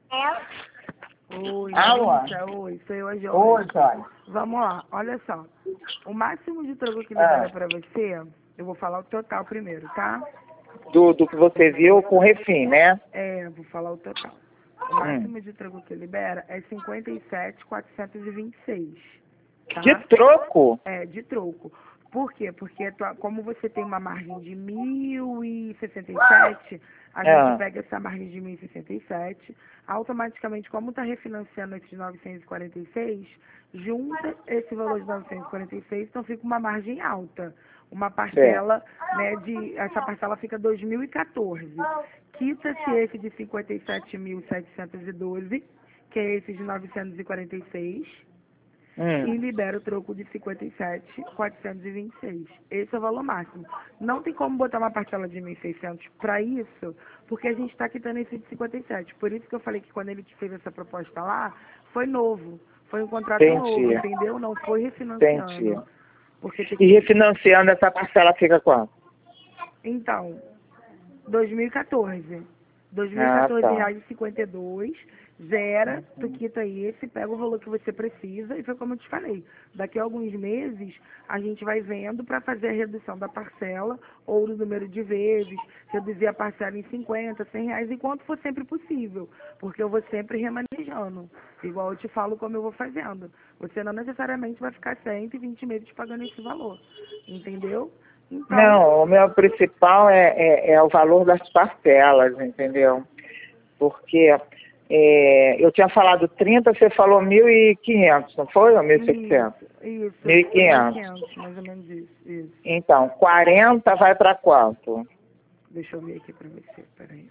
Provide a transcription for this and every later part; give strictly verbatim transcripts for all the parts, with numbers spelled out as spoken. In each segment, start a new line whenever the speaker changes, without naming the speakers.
Oi,
Alô?
Larissa, oi, sou eu, a Joyce.
Oi, Joyce.
Vamos lá, olha só. O máximo de troco que
Ah.
libera pra você, eu vou falar o total primeiro, tá?
Do, do que você viu com o refim, né?
É, vou falar o total. O
Hum.
máximo de troco que libera é cinquenta e sete mil quatrocentos e vinte e seis. Tá?
De troco?
É, de troco. Por quê? Porque a tua- como você tem uma margem de mil e sessenta e sete, a gente
Ah.
pega essa margem de mil e sessenta e sete, automaticamente, como está refinanciando esses novecentos e quarenta e seis, junta esse valor de novecentos e quarenta e seis, então fica uma margem alta. Uma parcela, né, de, essa parcela fica dois mil e quatorze. Quita-se esse de cinquenta e sete mil setecentos e doze, que é esse de novecentos e quarenta e seis, e
Hum.
libera o troco de cinquenta e sete mil quatrocentos e vinte e seis. Esse é o valor máximo. Não tem como botar uma parcela de mil e seiscentos para isso, porque a gente está quitando esse de cinquenta e sete. Por isso que eu falei que quando ele te fez essa proposta lá, foi novo. Foi um contrato novo,
Entendi.
entendeu? Não foi refinanciando.
Entendi.
Porque tem
E
que...
refinanciando essa parcela fica quanto?
Então, dois mil e quatorze.
Ah,
dois mil e quatorze
tá.
reais e cinquenta e dois, zera, tu quita esse, pega o valor que você precisa e foi como eu te falei. Daqui a alguns meses a gente vai vendo para fazer a redução da parcela ou do número de vezes, reduzir a parcela em cinquenta, cem reais, enquanto for sempre possível, porque eu vou sempre remanejando, igual eu te falo como eu vou fazendo. Você não necessariamente vai ficar cento e vinte meses pagando esse valor, entendeu? Então,
Não, o meu principal é, é, é o valor das parcelas, entendeu? Porque é, eu tinha falado trinta, você falou mil e quinhentos, não foi? Ou mil e seiscentos?
Isso, isso.
mil e quinhentos.
mil e quinhentos, mais ou menos isso, isso.
Então, quarenta vai para quanto?
Deixa eu ver aqui pra você, peraí.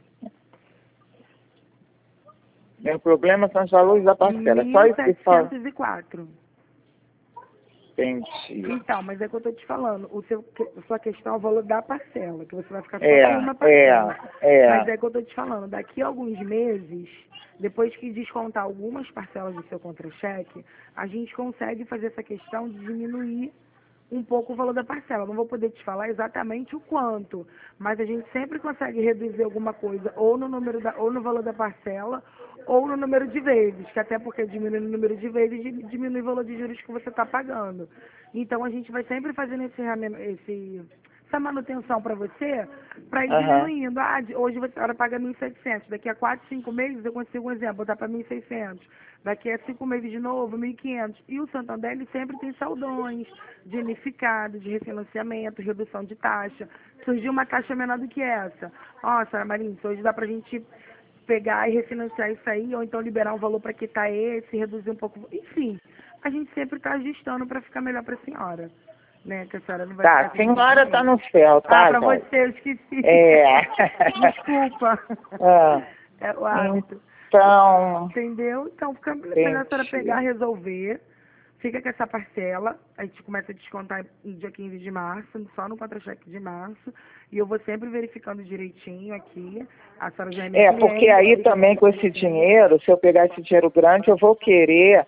Meu problema são os valores da parcela. É só
mil
isso que fala.
setecentos e quatro.
Entendi.
Então, mas é que eu tô te falando, o seu, que- a sua questão é o valor da parcela, que você vai ficar só
É,
com uma
é,
parcela.
é.
Mas é que eu tô te falando, daqui a alguns meses, depois que descontar algumas parcelas do seu contra-cheque, a gente consegue fazer essa questão de diminuir um pouco o valor da parcela. Não vou poder te falar exatamente o quanto, mas a gente sempre consegue reduzir alguma coisa, ou no número da, ou no valor da parcela, ou no número de vezes, que até porque diminui o número de vezes, di- diminui o valor de juros que você está pagando. Então a gente vai sempre fazendo esse, ramen- esse essa manutenção para você, para ir
Aham.
diminuindo. Ah, de- hoje você agora paga mil e setecentos, daqui a quatro, cinco meses eu consigo, um exemplo, botar para mil e seiscentos. Daqui a cinco meses de novo, mil e quinhentos. E o Santander, ele sempre tem saldões de unificado, de refinanciamento, redução de taxa. Surgiu uma taxa menor do que essa. Ó, Sara Marinho, hoje dá pra gente pegar e refinanciar isso aí, ou então liberar um valor para quitar esse, reduzir um pouco. Enfim, a gente sempre está ajustando para ficar melhor para a senhora. Né? Que a senhora não vai
Tá,
ficar
a
sem
senhora tá
dinheiro.
no céu,
Ah,
tá,
para
Joyce?
você, eu esqueci.
É.
Desculpa.
Ah,
É o hábito.
então,
Entendeu? Então fica melhor a senhora
entendi.
pegar, resolver. Fica com essa parcela. A gente começa a descontar no dia quinze de março, só no contra-cheque de março. E eu vou sempre verificando direitinho aqui. A senhora já é minha
É,
cliente.
porque aí
fica
também com esse
direitinho.
dinheiro, se eu pegar esse dinheiro grande, eu vou querer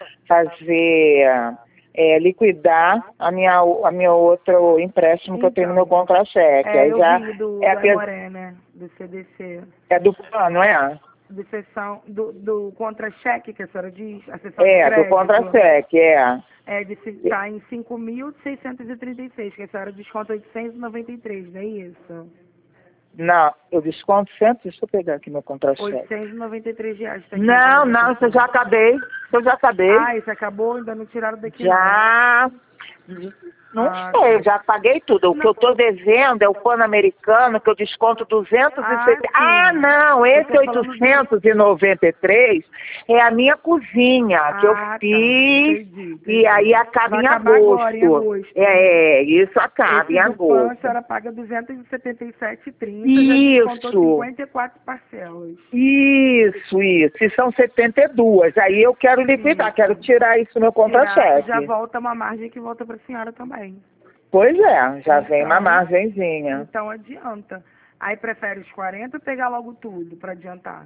fazer, é, liquidar a minha, a minha outro empréstimo que eu tenho no meu
Então,
contra-cheque.
é,
Aí
eu
já
vi do,
é,
do
ape-
Amoré, né? Do C D C.
é do plano, é?
Do sessão, do, do contra-cheque que a senhora diz, a sessão de
É, do
crédito.
contra-cheque, é.
É, de está em cinco mil seiscentos e trinta e seis, que a senhora desconta oitocentos e noventa e três, não é isso?
Não, eu desconto sempre, deixa eu pegar aqui meu contra-cheque.
oitocentos e noventa e três reais. Tá aqui
Não,
no
não, isso eu já acabei, isso eu já acabei.
Ah, isso acabou? Ainda não tiraram daqui não.
Já, não
Ah,
sei,
tá.
já paguei tudo. O que
Não.
eu estou devendo é o Pan-Americano, que eu desconto duzentos e
Ah,
setenta.
sim.
Ah, não,
Eu
esse
tô falando do...
oitocentos e noventa e três é a minha cozinha, que eu
Ah, tá.
fiz,
Entendi, entendi.
e aí acaba
Vai
em
acabar agora, em
agosto.
agosto.
É, isso acaba
Esse
em
do PAN, a
agosto.
senhora paga duzentos e setenta e sete e trinta, já descontou
Isso.
cinquenta e quatro parcelas.
Isso, isso. E são setenta e dois. Aí eu quero liquidar,
Isso.
quero tirar isso do meu
Tirar, já
contra-cheque.
volta uma margem que volta para a senhora também.
Pois é, já vem uma
Então,
margenzinha.
então adianta. Aí prefere os quarenta ou pegar logo tudo para adiantar?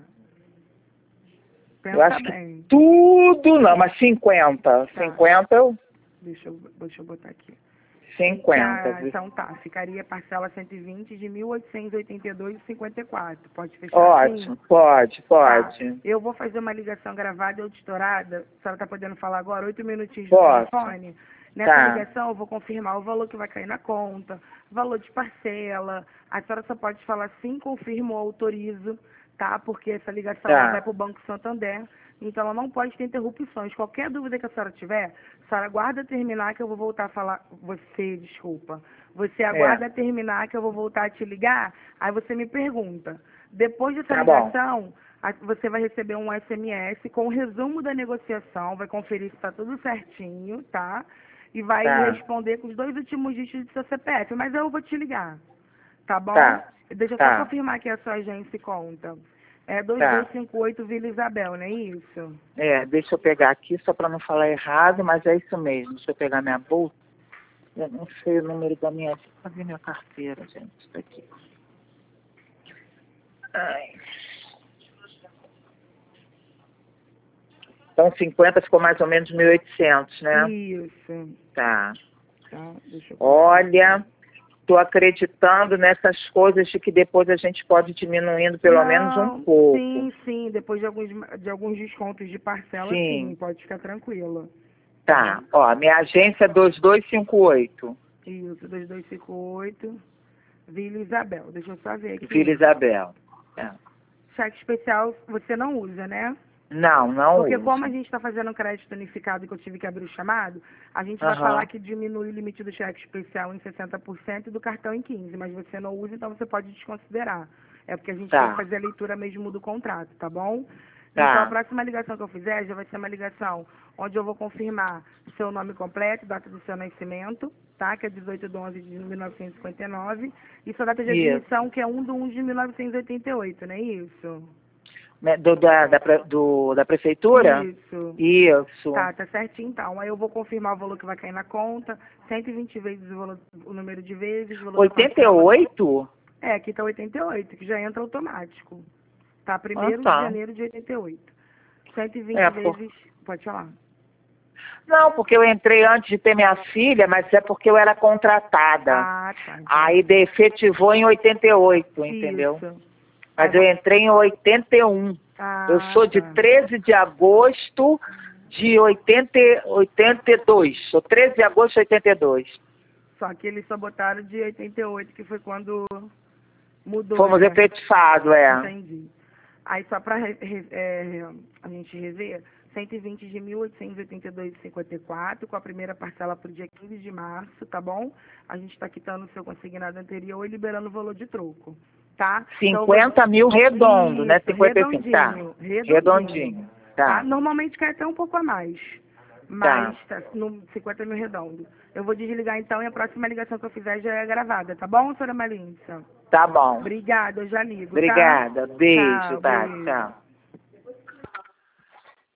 Eu
Pensa
acho que
bem.
tudo não, mas cinquenta.
Tá.
cinquenta eu...
Deixa eu, deixa eu botar aqui.
cinquenta.
Ah, então tá, ficaria parcela cento e vinte de mil oitocentos e oitenta e dois reais e cinquenta e quatro centavos. Pode fechar
Ótimo,
assim?
pode, pode.
Tá. Eu vou fazer uma ligação gravada e estourada. A senhora tá podendo falar agora, oito minutinhos no
Posso.
telefone? Nessa
Tá,
ligação eu vou confirmar o valor que vai cair na conta, valor de parcela. A senhora só pode falar sim, confirmo ou autorizo, tá? Porque essa ligação ela
tá,
vai para o Banco Santander, então ela não pode ter interrupções. Qualquer dúvida que a senhora tiver, a senhora aguarda terminar que eu vou voltar a falar. Você, desculpa. Você aguarda
é,
terminar que eu vou voltar a te ligar, aí você me pergunta. Depois dessa
tá bom,
ligação, a- você vai receber um S M S com o resumo da negociação, vai conferir se está tudo certinho, tá? E vai
tá,
responder com os dois últimos dígitos do seu C P F. Mas eu vou te ligar, tá bom?
tá,
Deixa eu só
tá,
confirmar que a sua agência e conta. É
tá.
dois dois cinco oito Vila Isabel, não é isso?
É, deixa eu pegar aqui só para não falar errado, mas é isso mesmo. Deixa eu pegar minha bolsa. Eu não sei o número da minha... Cadê minha carteira, gente? Isso aqui. Ai. Então, cinquenta ficou mais ou menos mil e oitocentos, né?
Isso.
Tá.
Tá, deixa eu
Olha, estou acreditando nessas coisas de que depois a gente pode ir diminuindo pelo menos um
Não,
pouco.
sim, sim. Depois de alguns, de alguns descontos de parcela, sim,
Sim.
pode ficar tranquila.
Tá. Ó, minha agência é dois dois cinco oito.
Isso, dois dois cinco oito Vila Isabel. Deixa eu só ver aqui.
Vila Isabel. É.
Cheque especial você não usa, né?
Não, não
Porque
uso.
como a gente está fazendo um crédito unificado que eu tive que abrir o chamado, a gente vai
Aham.
falar que diminui o limite do cheque especial em sessenta por cento e do cartão em quinze por cento, mas você não usa, então você pode desconsiderar. É porque a gente
Tá.
tem que fazer a leitura mesmo do contrato, tá bom?
Tá.
Então a próxima ligação que eu fizer já vai ser uma ligação onde eu vou confirmar seu nome completo, data do seu nascimento, tá? Que é dezoito de onze de mil novecentos e cinquenta e nove, e sua data de
Isso.
admissão, que é um de um de mil novecentos e oitenta e oito, não é isso?
Né, Do, da, da, pre- do, da prefeitura?
Isso.
Isso.
Tá, tá certinho então. Aí eu vou confirmar o valor que vai cair na conta, cento e vinte vezes o, valor, o número de vezes, o valor da
oitenta e
parcela.
oito?
É, aqui tá oitenta e oito, que já entra automático. Tá,
Ah,
primeiro de
tá.
janeiro de oitenta e oito. cento e vinte
É, por...
vezes, pode falar.
Não, porque eu entrei antes de ter minha filha, mas é porque eu era contratada.
Ah, tá. Então,
Aí de- efetivou em oitenta e oito, entendeu?
isso.
Mas
Aí
eu
vou-
entrei em oitenta e um.
Ah,
Eu sou de
tá.
treze de agosto de oitenta, oitenta e dois. Sou treze de agosto de oitenta e dois.
Só que eles só botaram de oitenta e oito, que foi quando mudou,
Fomos
né?
efetivados, é.
Entendi. Aí só para é, a gente rever, cento e vinte de mil oitocentos e oitenta e dois reais e cinquenta e quatro, com a primeira parcela para o dia quinze de março, tá bom? A gente está quitando o seu consignado anterior e liberando o valor de troco, tá?
cinquenta mil redondo, né?
Isso,
cinquenta e cinco, tá?
redondinho, redondinho.
Redondinho,
Tá?
tá.
Normalmente cai até um pouco a mais, mas tá no cinquenta mil redondo. Eu vou desligar então e a próxima ligação que eu fizer já é gravada, tá bom, senhora Malícia?
Tá bom.
Obrigada, eu já ligo, tá?
Obrigada. Beijo,
Tchau,
tá?
beijo.
Tchau.